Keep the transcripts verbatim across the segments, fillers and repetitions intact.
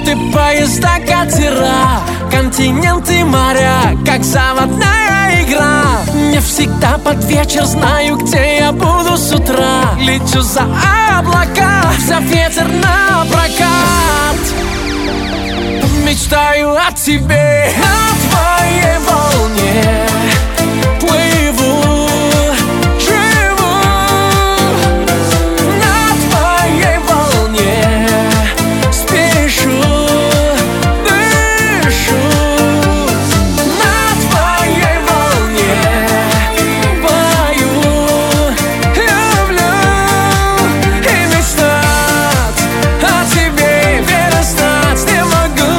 Самолеты, поезда, катера, континенты, моря, как заводная игра. Не всегда под вечер знаю, где я буду с утра. Лечу за облака, взяв ветер на прокат. Мечтаю о тебе, на твоей волне плыву, живу. На твоей волне спешу, дышу. На твоей волне пою, люблю. И мечтать о тебе перестать не могу.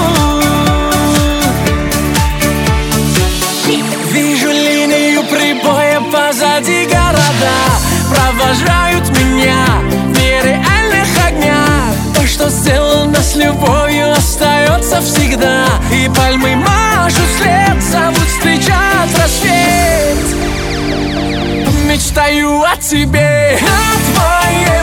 Вижу линию прибоя позади, города провожают меня в нереальных огнях. То, что сделано с любовью, остается всегда. И пальмы мажут вслед, зовут встречать рассвет. Мечтаю о тебе, на твоей